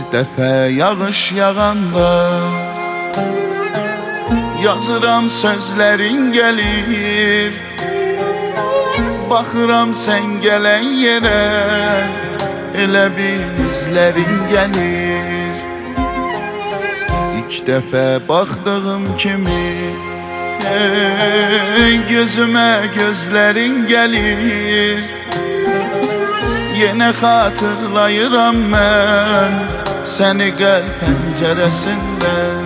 dəfə yağış yağanda yazıram sözlərin gəlir, baxıram sən gələn yerə, elə bil izlərin gəlir. İlk dəfə baxdığım kimi gözümə gözlərin gəlir. Yenə xatırlayıram mən səni qəlb pəncərəsindən.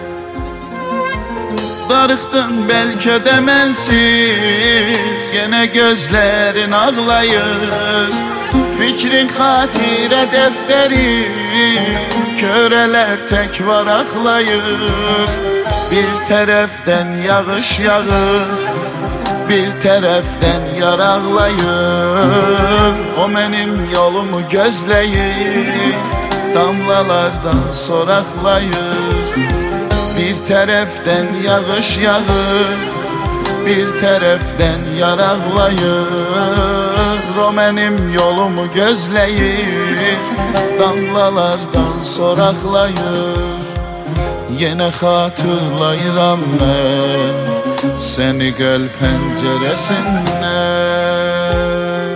Darıxdın bəlkə də mənsiz, yenə gözlərin ağlayır. Fikrin xatirə dəftəri, körələr tək varaqlayır. Bir tərəfdən yağış yağır, bir tərəfdən yar ağlayır. O mənim yolumu gözləyir, damlalardan soraqlayır. Bir tərəfdən yağış yağır, bir tərəfdən yar ağlayır. O mənim yolumu gözləyir, damlalardan soraqlayır. Yenə xatırlayıram mən səni qəlb pəncərəsindən.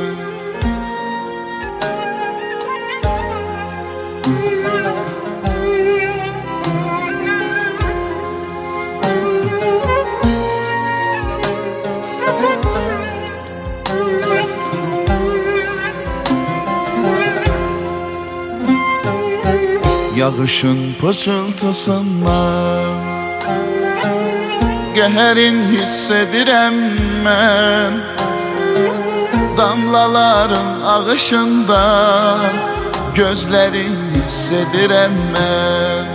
Yağışın pıçıltısından qəhərin hiss edirəm mən. Damlaların ağışından gözlərin hiss edirəm mən.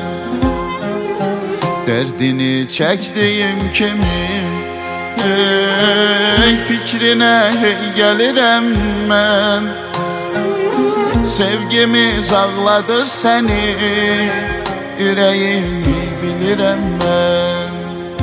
Dərdini çəkdiyim kimi fikrinə gəlirəm mən. Sevgimiz ağladır səni, ürəyimi bilirəm mən.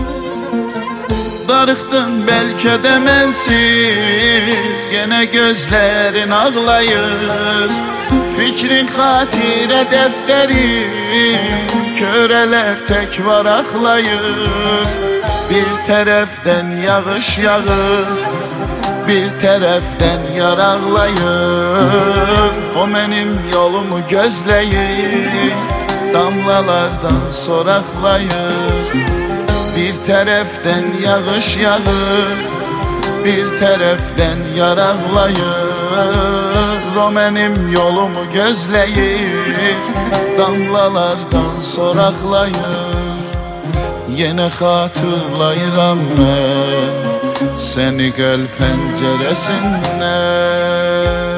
Darıxdın bəlkə də mənsiz, yenə gözlərin ağlayır. Fikrin xatirə dəftəri, körələr tək varaqlayır. Bir tərəfdən yağış yağır, bir tərəfdən yar ağlayır. O mənim yolumu gözləyir, damlalardan soraqlayır. Bir tərəfdən yağış yağır, bir tərəfdən yar ağlayır. O mənim yolumu gözləyir, damlalardan soraqlayır. Yenə xatırlayıram mən səni qəlb pəncərəsindən.